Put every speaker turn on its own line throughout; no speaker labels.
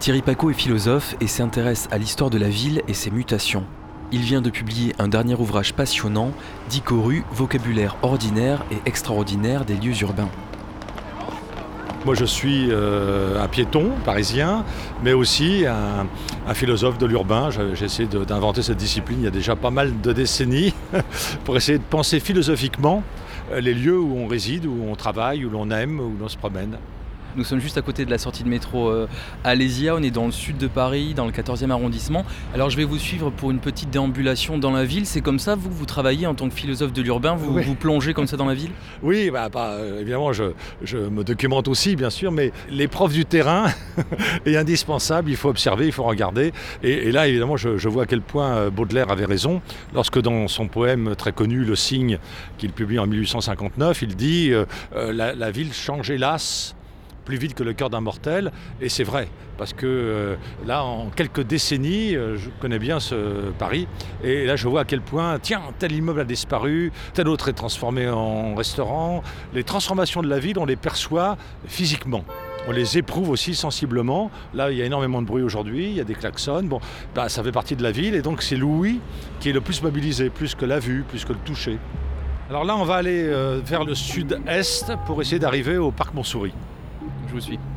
Thierry Pacaud est philosophe et s'intéresse à l'histoire de la ville et ses mutations. Il vient de publier un dernier ouvrage passionnant, Dicoru, vocabulaire ordinaire et extraordinaire des lieux urbains.
Moi je suis un piéton parisien, mais aussi un philosophe de l'urbain. J'essaie d'inventer cette discipline il y a déjà pas mal de décennies pour essayer de penser philosophiquement les lieux où on réside, où on travaille, où l'on aime, où l'on se promène.
Nous sommes juste à côté de la sortie de métro Alésia, on est dans le sud de Paris, dans le 14e arrondissement. Alors je vais vous suivre pour une petite déambulation dans la ville. C'est comme ça, vous travaillez en tant que philosophe de l'urbain,
Oui.
vous plongez comme ça dans la ville ?
Oui, évidemment, je me documente aussi, bien sûr, mais l'épreuve du terrain est indispensable. Il faut observer, il faut regarder. Et là, évidemment, je vois à quel point Baudelaire avait raison lorsque, dans son poème très connu, Le Cygne, qu'il publie en 1859, il dit la ville change, hélas, plus vite que le cœur d'un mortel, et c'est vrai, parce que là, en quelques décennies, je connais bien Paris, et là je vois à quel point, tiens, tel immeuble a disparu, tel autre est transformé en restaurant. Les transformations de la ville, on les perçoit physiquement. On les éprouve aussi sensiblement. Là, il y a énormément de bruit aujourd'hui, il y a des klaxons. Bon, ça fait partie de la ville, et donc c'est l'ouïe qui est le plus mobilisé, plus que la vue, plus que le toucher. Alors là, on va aller vers le sud-est pour essayer d'arriver au parc Montsouris.
Je vous suis.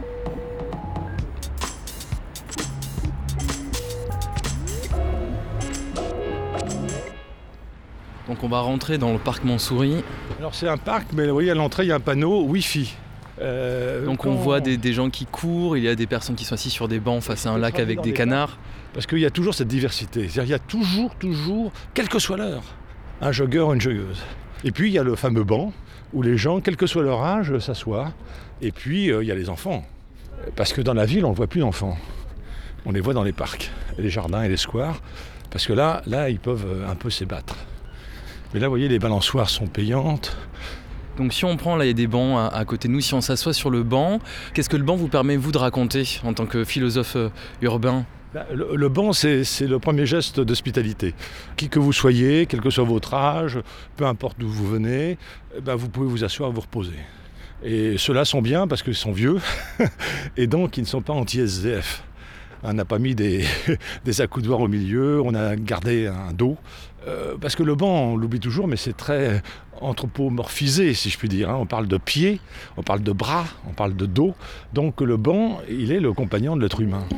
Donc on va rentrer dans le parc Montsouris.
Alors c'est un parc, mais vous voyez à l'entrée il y a un panneau Wi-Fi.
Donc on voit des gens qui courent, il y a des personnes qui sont assises sur des bancs face à un lac avec des canards.
Parce qu'il y a toujours cette diversité, c'est-à-dire il y a toujours, quelle que soit l'heure, un joggeur ou une joggeuse. Et puis il y a le fameux banc où les gens, quel que soit leur âge, s'assoient. Et puis il y a les enfants, parce que dans la ville on ne voit plus d'enfants. On les voit dans les parcs, les jardins et les squares, parce que là ils peuvent un peu s'ébattre. Mais là vous voyez, les balançoires sont payantes.
Donc si on prend, là il y a des bancs à côté de nous, si on s'assoit sur le banc, qu'est-ce que le banc vous permet vous de raconter en tant que philosophe urbain ?
Le banc, c'est le premier geste d'hospitalité. Qui que vous soyez, quel que soit votre âge, peu importe d'où vous venez, vous pouvez vous asseoir et vous reposer. Et ceux-là sont bien parce qu'ils sont vieux et donc ils ne sont pas anti-SDF. On n'a pas mis des accoudoirs au milieu, on a gardé un dos. Parce que le banc, on l'oublie toujours, mais c'est très anthropomorphisé, si je puis dire. On parle de pieds, on parle de bras, on parle de dos. Donc le banc, il est le compagnon de l'être humain.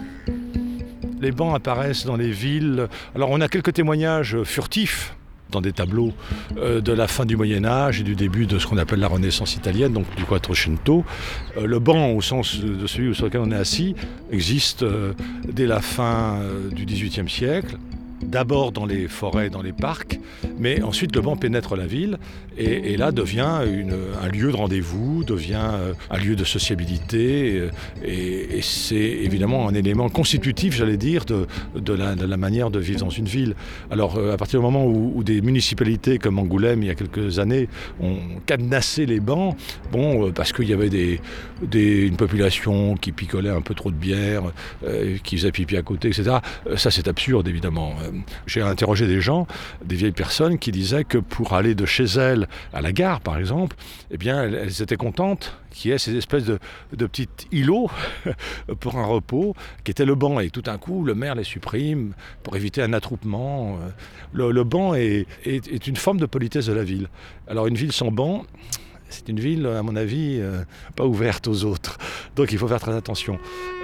Les bancs apparaissent dans les villes. Alors on a quelques témoignages furtifs dans des tableaux de la fin du Moyen-Âge et du début de ce qu'on appelle la Renaissance italienne, donc du Quattrocento. Le banc, au sens de celui sur lequel on est assis, existe dès la fin du XVIIIe siècle. D'abord dans les forêts, dans les parcs, mais ensuite le banc pénètre la ville et là devient un lieu de rendez-vous, devient un lieu de sociabilité et c'est évidemment un élément constitutif, j'allais dire, de la manière de vivre dans une ville. Alors à partir du moment où des municipalités comme Angoulême, il y a quelques années, ont cadenassé les bancs, parce qu'il y avait une population qui picolait un peu trop de bière, qui faisait pipi à côté, etc. Ça c'est absurde évidemment. J'ai interrogé des gens, des vieilles personnes qui disaient que pour aller de chez elles à la gare, par exemple, elles étaient contentes qu'il y ait ces espèces de petits îlots pour un repos, qui était le banc. Et tout d'un coup, le maire les supprime pour éviter un attroupement. Le banc est une forme de politesse de la ville. Alors une ville sans banc, c'est une ville, à mon avis, pas ouverte aux autres. Donc il faut faire très attention.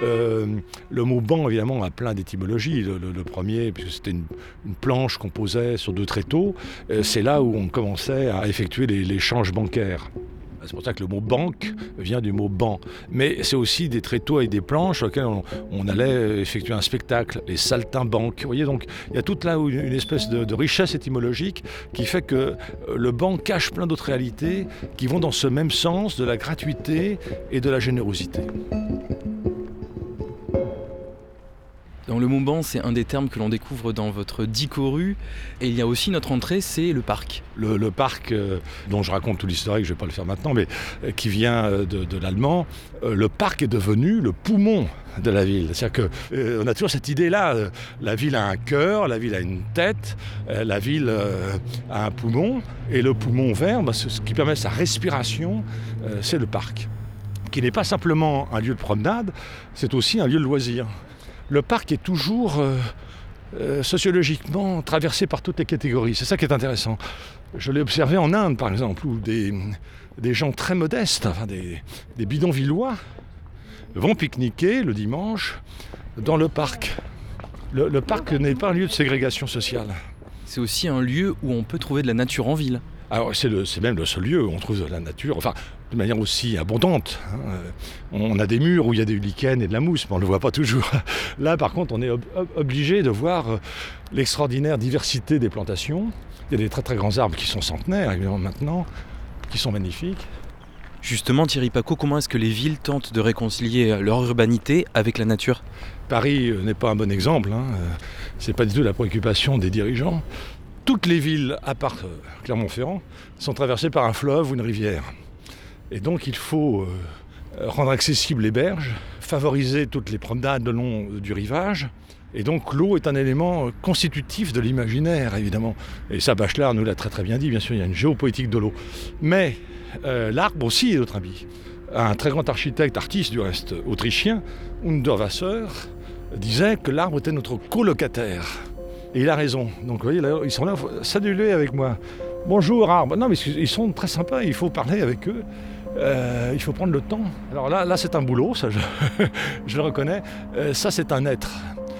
Le mot banc, évidemment, a plein d'étymologies. Le premier, puisque c'était une planche qu'on posait sur deux tréteaux, c'est là où on commençait à effectuer les changes bancaires. C'est pour ça que le mot banque vient du mot banc. Mais c'est aussi des tréteaux et des planches sur lesquels on allait effectuer un spectacle, les saltimbanques. Vous voyez, donc il y a toute là une espèce de richesse étymologique qui fait que le banc cache plein d'autres réalités qui vont dans ce même sens de la gratuité et de la générosité.
Dans le mot banc, c'est un des termes que l'on découvre dans votre Dicoru. Et il y a aussi notre entrée, c'est le parc.
Le parc, dont je raconte tout l'historique, je ne vais pas le faire maintenant, mais qui vient de l'allemand, le parc est devenu le poumon de la ville. C'est-à-dire qu'on a toujours cette idée-là, la ville a un cœur, la ville a une tête, la ville a un poumon, et le poumon vert, ce qui permet sa respiration, c'est le parc. qui n'est pas simplement un lieu de promenade, c'est aussi un lieu de loisir. Le parc est toujours sociologiquement traversé par toutes les catégories. C'est ça qui est intéressant. Je l'ai observé en Inde, par exemple, où des gens très modestes, enfin des bidonvillois, vont pique-niquer le dimanche dans le parc. Le parc n'est pas un lieu de ségrégation sociale.
C'est aussi un lieu où on peut trouver de la nature en ville.
Alors c'est même le seul lieu où on trouve de la nature, enfin de manière aussi abondante. On a des murs où il y a des lichens et de la mousse, mais on ne le voit pas toujours. Là par contre on est obligé de voir l'extraordinaire diversité des plantations. Il y a des très très grands arbres qui sont centenaires évidemment maintenant, qui sont magnifiques.
Justement Thierry Pacaud, comment est-ce que les villes tentent de réconcilier leur urbanité avec la nature ?
Paris n'est pas un bon exemple, c'est pas du tout la préoccupation des dirigeants. Toutes les villes, à part Clermont-Ferrand, sont traversées par un fleuve ou une rivière. Et donc il faut rendre accessibles les berges, favoriser toutes les promenades le long du rivage. Et donc l'eau est un élément constitutif de l'imaginaire, évidemment. Et ça, Bachelard nous l'a très très bien dit, bien sûr, il y a une géopoétique de l'eau. Mais l'arbre aussi est notre ami. Un très grand artiste du reste, autrichien, Hundertwasser, disait que l'arbre était notre colocataire. Et il a raison. Donc vous voyez, là, ils sont là, saluez avec moi. Bonjour arbre. Non mais ils sont très sympas, il faut parler avec eux. Il faut prendre le temps. Alors là c'est un boulot, ça je le reconnais. Ça c'est un être.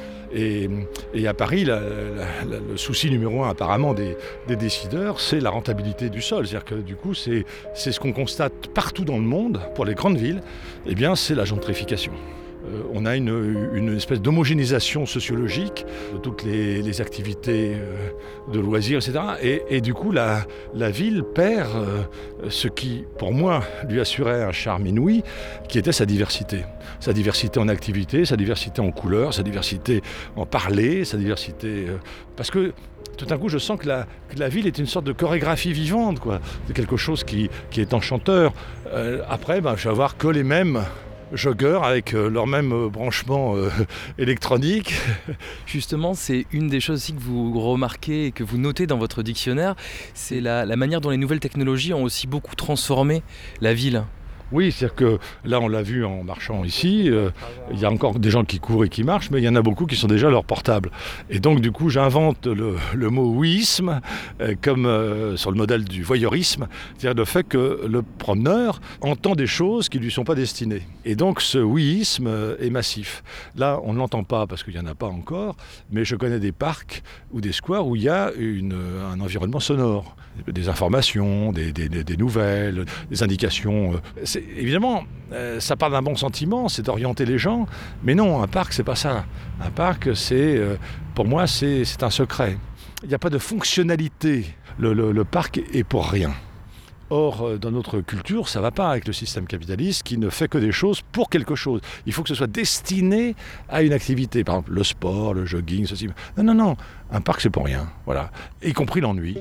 Et à Paris, le souci numéro 1 apparemment des décideurs, c'est la rentabilité du sol. C'est-à-dire que du coup, c'est ce qu'on constate partout dans le monde, pour les grandes villes, eh bien c'est la gentrification. On a une espèce d'homogénéisation sociologique de toutes les activités de loisirs, etc. Et du coup, la ville perd ce qui, pour moi, lui assurait un charme inouï, qui était sa diversité. Sa diversité en activités, sa diversité en couleurs, sa diversité en parler, sa diversité... parce que tout d'un coup, je sens que la ville est une sorte de chorégraphie vivante, quoi. C'est quelque chose qui est enchanteur. Après, je vais avoir que les mêmes joggeurs avec leur même branchement électronique.
Justement, c'est une des choses aussi que vous remarquez et que vous notez dans votre dictionnaire, c'est la manière dont les nouvelles technologies ont aussi beaucoup transformé la ville.
Oui, c'est-à-dire que là, on l'a vu en marchant ici, il y a encore des gens qui courent et qui marchent, mais il y en a beaucoup qui sont déjà à leur portable. Et donc, du coup, j'invente le mot ouïsme, comme sur le modèle du voyeurisme, c'est-à-dire le fait que le promeneur entend des choses qui ne lui sont pas destinées. Et donc, ce ouïsme est massif. Là, on ne l'entend pas parce qu'il n'y en a pas encore, mais je connais des parcs ou des squares où il y a un environnement sonore, des informations, des nouvelles, des indications. Évidemment, ça part d'un bon sentiment, c'est d'orienter les gens, mais non, un parc, c'est pas ça. Un parc, pour moi, c'est un secret. Il n'y a pas de fonctionnalité. Le parc est pour rien. Or, dans notre culture, ça ne va pas avec le système capitaliste qui ne fait que des choses pour quelque chose. Il faut que ce soit destiné à une activité. Par exemple, le sport, le jogging, ceci. Non. Un parc, c'est pour rien. Voilà. Y compris l'ennui.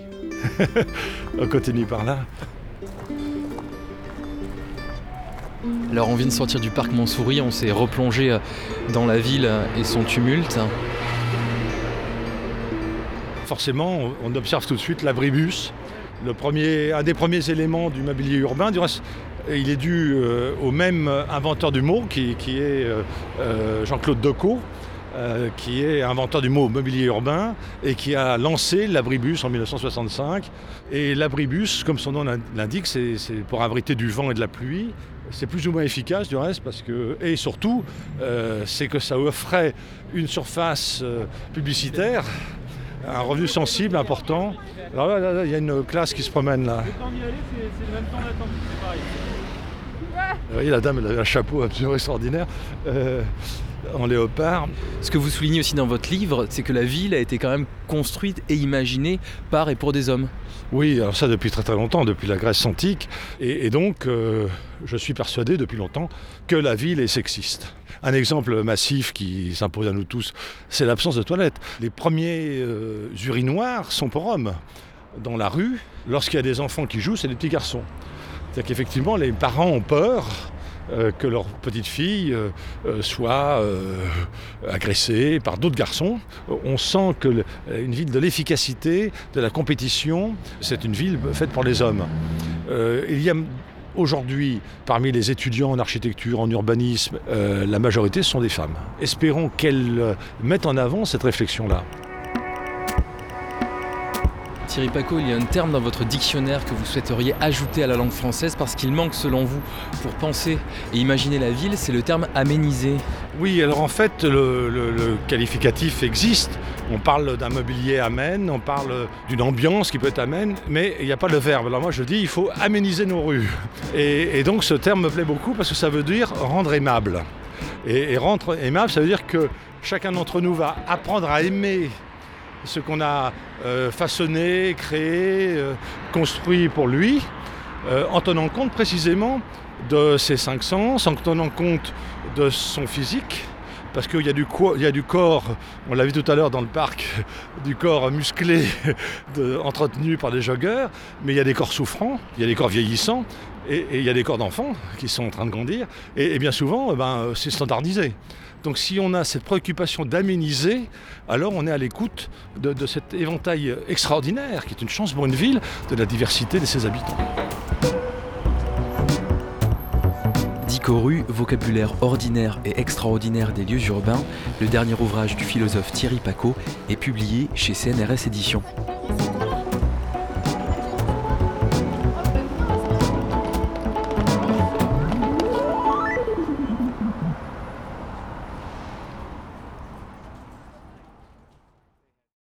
On continue par là.
Alors on vient de sortir du parc Montsouris, on s'est replongé dans la ville et son tumulte.
Forcément, on observe tout de suite l'abribus, un des premiers éléments du mobilier urbain. Du reste, il est dû au même inventeur du mot, qui est Jean-Claude Decaux, qui est inventeur du mot mobilier urbain et qui a lancé l'abribus en 1965. Et l'abribus, comme son nom l'indique, c'est pour abriter du vent et de la pluie. C'est plus ou moins efficace du reste, et surtout, c'est que ça offrait une surface publicitaire, un revenu sensible, important. Alors là, il y a une classe qui se promène là.
Le temps d'y aller, c'est le même temps d'attente, c'est pareil.
Vous voyez, la dame, elle a un chapeau absolument extraordinaire. En léopard.
Ce que vous soulignez aussi dans votre livre, c'est que la ville a été quand même construite et imaginée par et pour des hommes.
Oui, alors ça depuis très très longtemps, depuis la Grèce antique. Et donc, je suis persuadé depuis longtemps que la ville est sexiste. Un exemple massif qui s'impose à nous tous, c'est l'absence de toilettes. Les premiers urinoirs sont pour hommes. Dans la rue, lorsqu'il y a des enfants qui jouent, c'est des petits garçons. C'est-à-dire qu'effectivement, les parents ont peur que leur petite fille soit agressée par d'autres garçons. On sent que une ville de l'efficacité, de la compétition, c'est une ville faite pour les hommes. Il y a Aujourd'hui, parmi les étudiants en architecture, en urbanisme, la majorité sont des femmes. Espérons qu'elles mettent en avant cette réflexion-là.
Thierry Pacaud, il y a un terme dans votre dictionnaire que vous souhaiteriez ajouter à la langue française parce qu'il manque selon vous pour penser et imaginer la ville, c'est le terme aménisé.
Oui, alors en fait, le qualificatif existe. On parle d'un mobilier amène, on parle d'une ambiance qui peut être amène, mais il n'y a pas le verbe. Alors moi je dis, il faut améniser nos rues. Et donc ce terme me plaît beaucoup parce que ça veut dire rendre aimable. Et rendre aimable, ça veut dire que chacun d'entre nous va apprendre à aimer ce qu'on a façonné, créé, construit pour lui, en tenant compte précisément de ses 5 sens, en tenant compte de son physique, parce qu'il y a du corps, on l'a vu tout à l'heure dans le parc, du corps musclé, entretenu par des joggeurs, mais il y a des corps souffrants, il y a des corps vieillissants, et il y a des corps d'enfants qui sont en train de grandir, et bien souvent, c'est standardisé. Donc si on a cette préoccupation d'améniser, alors on est à l'écoute de cet éventail extraordinaire, qui est une chance pour une ville, de la diversité de ses habitants.
Dicoru, vocabulaire ordinaire et extraordinaire des lieux urbains, le dernier ouvrage du philosophe Thierry Pacaud est publié chez CNRS Éditions.